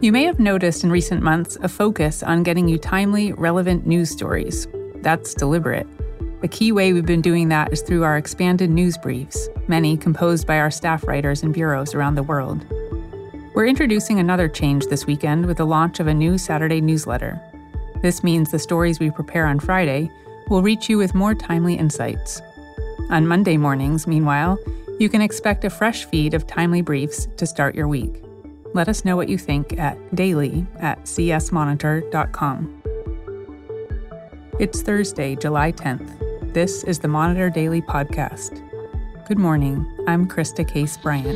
You may have noticed in recent months a focus on getting you timely, relevant news stories. That's deliberate. A key way we've been doing that is through our expanded news briefs, many composed by our staff writers in bureaus around the world. We're introducing another change this weekend with the launch of a new Saturday newsletter. This means the stories we prepare on Friday will reach you with more timely insights. On Monday mornings, meanwhile, you can expect a fresh feed of timely briefs to start your week. Let us know what you think at daily@csmonitor.com. It's Thursday, July 10th. This is the Monitor Daily Podcast. Good morning, I'm Krista Case Bryant.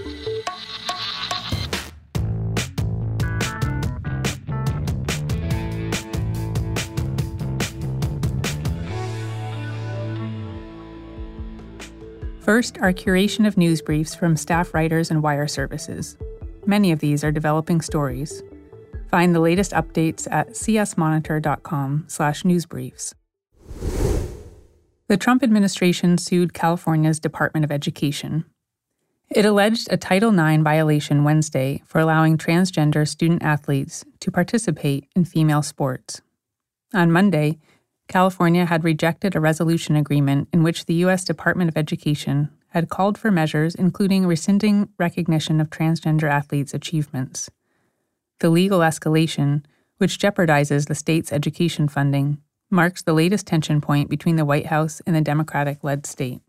First, our curation of news briefs from staff writers and wire services. Many of these are developing stories. Find the latest updates at csmonitor.com/newsbriefs. The Trump administration sued California's Department of Education. It alleged a Title IX violation Wednesday for allowing transgender student athletes to participate in female sports. On Monday, California had rejected a resolution agreement in which the U.S. Department of Education had called for measures including rescinding recognition of transgender athletes' achievements. The legal escalation, which jeopardizes the state's education funding, marks the latest tension point between the White House and the Democratic-led state.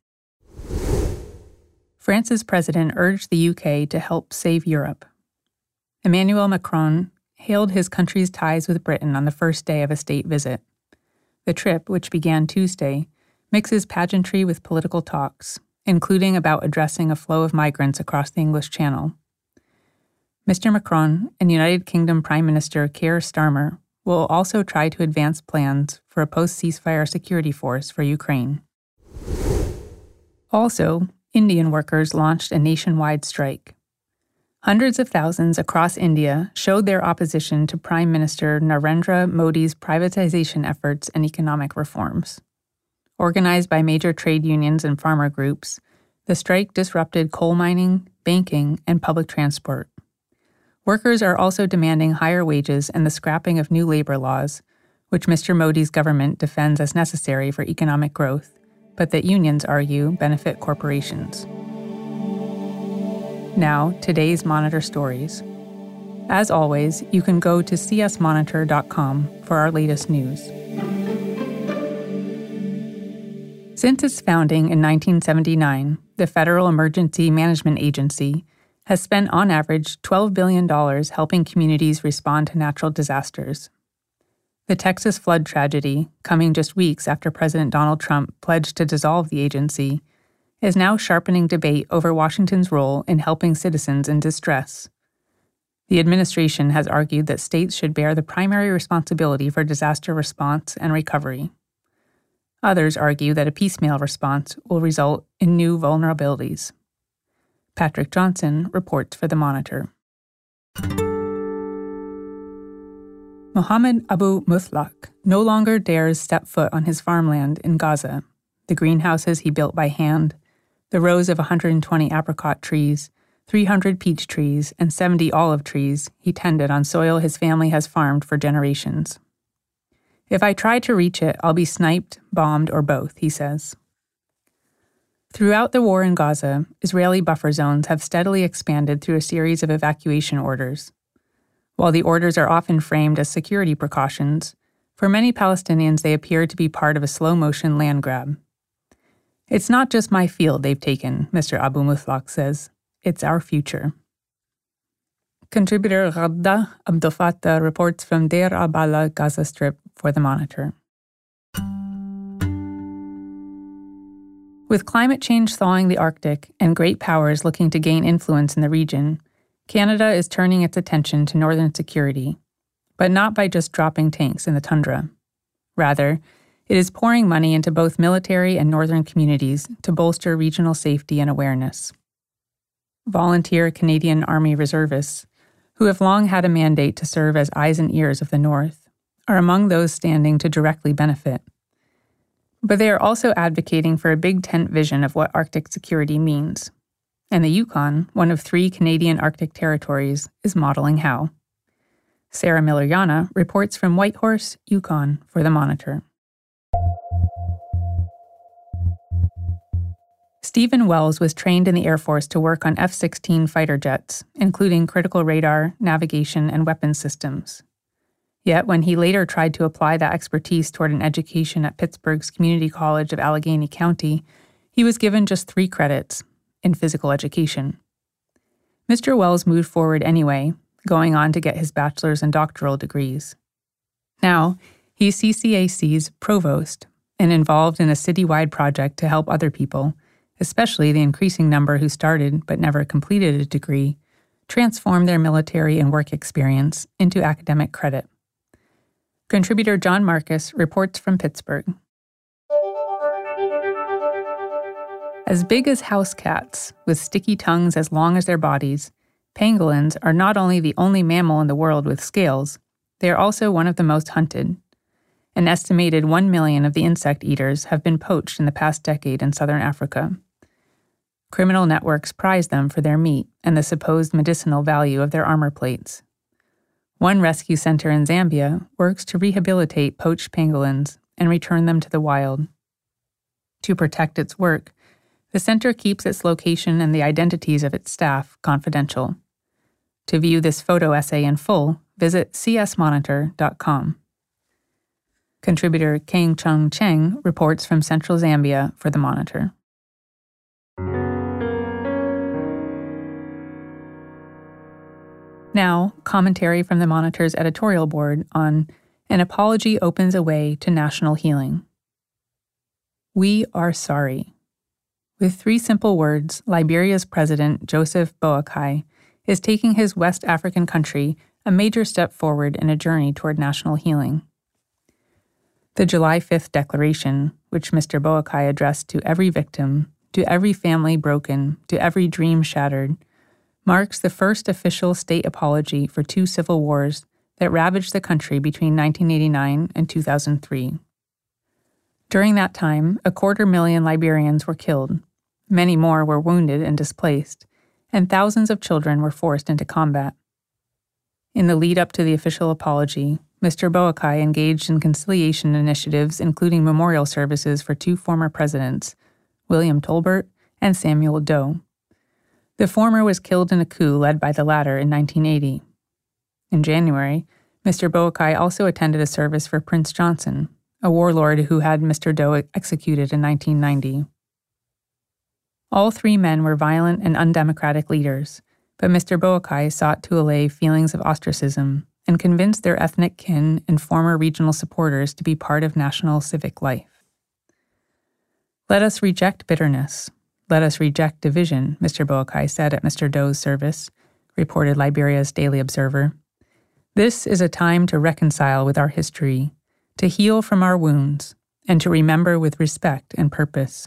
France's president urged the UK to help save Europe. Emmanuel Macron hailed his country's ties with Britain on the first day of a state visit. The trip, which began Tuesday, mixes pageantry with political talks, including about addressing a flow of migrants across the English Channel. Mr. Macron and United Kingdom Prime Minister Keir Starmer will also try to advance plans for a post-ceasefire security force for Ukraine. Also, Indian workers launched a nationwide strike. Hundreds of thousands across India showed their opposition to Prime Minister Narendra Modi's privatization efforts and economic reforms. Organized by major trade unions and farmer groups, the strike disrupted coal mining, banking, and public transport. Workers are also demanding higher wages and the scrapping of new labor laws, which Mr. Modi's government defends as necessary for economic growth, but that unions argue benefit corporations. Now, today's Monitor stories. As always, you can go to csmonitor.com for our latest news. Since its founding in 1979, the Federal Emergency Management Agency has spent on average $12 billion helping communities respond to natural disasters. The Texas flood tragedy, coming just weeks after President Donald Trump pledged to dissolve the agency, is now sharpening debate over Washington's role in helping citizens in distress. The administration has argued that states should bear the primary responsibility for disaster response and recovery. Others argue that a piecemeal response will result in new vulnerabilities. Patrick Johnson reports for The Monitor. Mohammed Abu Muthlaq no longer dares step foot on his farmland in Gaza. The greenhouses he built by hand, the rows of 120 apricot trees, 300 peach trees, and 70 olive trees he tended on soil his family has farmed for generations. If I try to reach it, I'll be sniped, bombed, or both, he says. Throughout the war in Gaza, Israeli buffer zones have steadily expanded through a series of evacuation orders. While the orders are often framed as security precautions, for many Palestinians they appear to be part of a slow-motion land grab. It's not just my field they've taken, Mr. Abu Muthlaq says. It's our future. Contributor Ghadda Abdelfattah reports from Deir al-Balah, Gaza Strip, for The Monitor. With climate change thawing the Arctic and great powers looking to gain influence in the region, Canada is turning its attention to northern security, but not by just dropping tanks in the tundra. Rather, it is pouring money into both military and northern communities to bolster regional safety and awareness. Volunteer Canadian Army reservists, who have long had a mandate to serve as eyes and ears of the North, are among those standing to directly benefit. But they are also advocating for a big tent vision of what Arctic security means. And the Yukon, one of 3 Canadian Arctic territories, is modeling how. Sarah Miller-Yana reports from Whitehorse, Yukon, for The Monitor. Stephen Wells was trained in the Air Force to work on F-16 fighter jets, including critical radar, navigation, and weapons systems. Yet, when he later tried to apply that expertise toward an education at Pittsburgh's Community College of Allegheny County, he was given just 3 credits in physical education. Mr. Wells moved forward anyway, going on to get his bachelor's and doctoral degrees. Now, he's CCAC's provost and involved in a citywide project to help other people, especially the increasing number who started but never completed a degree, transform their military and work experience into academic credit. Contributor John Marcus reports from Pittsburgh. As big as house cats, with sticky tongues as long as their bodies, pangolins are not only the only mammal in the world with scales, they are also one of the most hunted. An estimated 1 million of the insect eaters have been poached in the past decade in southern Africa. Criminal networks prize them for their meat and the supposed medicinal value of their armor plates. One rescue center in Zambia works to rehabilitate poached pangolins and return them to the wild. To protect its work, the center keeps its location and the identities of its staff confidential. To view this photo essay in full, visit csmonitor.com. Contributor Kang Chung Cheng reports from Central Zambia for The Monitor. Now, commentary from The Monitor's editorial board on An Apology Opens a Way to National Healing. We are sorry. With 3 simple words, Liberia's president, Joseph Boakai, is taking his West African country a major step forward in a journey toward national healing. The July 5th declaration, which Mr. Boakai addressed to every victim, to every family broken, to every dream shattered, marks the first official state apology for 2 civil wars that ravaged the country between 1989 and 2003. During that time, 250,000 Liberians were killed, many more were wounded and displaced, and thousands of children were forced into combat. In the lead-up to the official apology, Mr. Boakai engaged in conciliation initiatives including memorial services for 2 former presidents, William Tolbert and Samuel Doe. The former was killed in a coup led by the latter in 1980. In January, Mr. Boakai also attended a service for Prince Johnson, a warlord who had Mr. Doe executed in 1990. All 3 men were violent and undemocratic leaders, but Mr. Boakai sought to allay feelings of ostracism and convince their ethnic kin and former regional supporters to be part of national civic life. Let us reject bitterness. Let us reject division, Mr. Boakai said at Mr. Doe's service, reported Liberia's Daily Observer. This is a time to reconcile with our history, to heal from our wounds, and to remember with respect and purpose.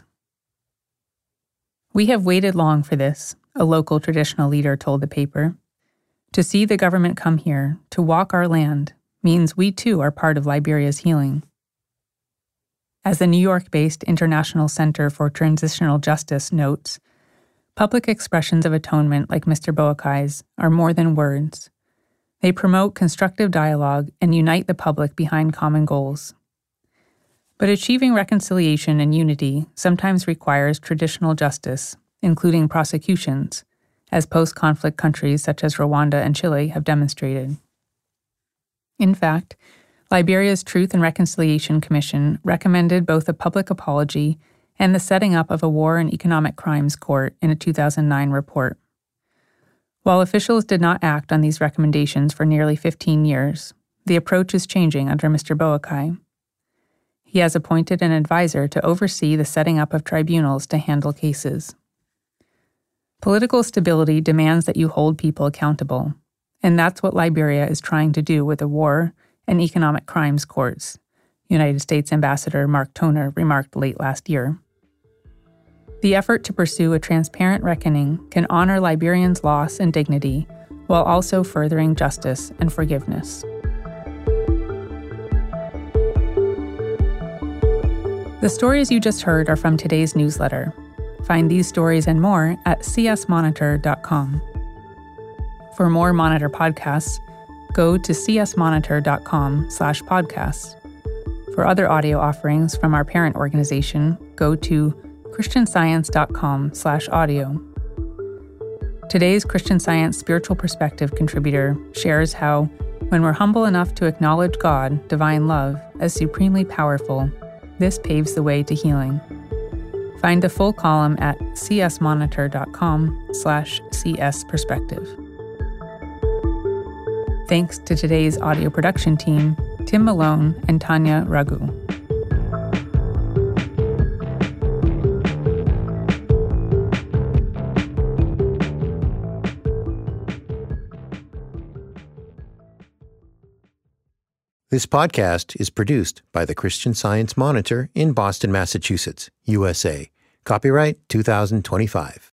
We have waited long for this, a local traditional leader told the paper. To see the government come here, to walk our land, means we too are part of Liberia's healing. As the New York-based International Center for Transitional Justice notes, public expressions of atonement like Mr. Boakai's are more than words. They promote constructive dialogue and unite the public behind common goals. But achieving reconciliation and unity sometimes requires traditional justice, including prosecutions, as post-conflict countries such as Rwanda and Chile have demonstrated. In fact, Liberia's Truth and Reconciliation Commission recommended both a public apology and the setting up of a war and economic crimes court in a 2009 report. While officials did not act on these recommendations for nearly 15 years, the approach is changing under Mr. Boakai. He has appointed an advisor to oversee the setting up of tribunals to handle cases. Political stability demands that you hold people accountable, and that's what Liberia is trying to do with the war and economic crimes courts, United States Ambassador Mark Toner remarked late last year. The effort to pursue a transparent reckoning can honor Liberians' loss and dignity while also furthering justice and forgiveness. The stories you just heard are from today's newsletter. Find these stories and more at csmonitor.com. For more Monitor podcasts, go to csmonitor.com/podcasts. For other audio offerings from our parent organization, go to christianscience.com/audio. Today's Christian Science Spiritual Perspective contributor shares how, when we're humble enough to acknowledge God, divine love, as supremely powerful, this paves the way to healing. Find a full column at csmonitor.com/csperspective. Thanks to today's audio production team, Tim Malone and Tanya Raghu. This podcast is produced by the Christian Science Monitor in Boston, Massachusetts, USA. Copyright 2025.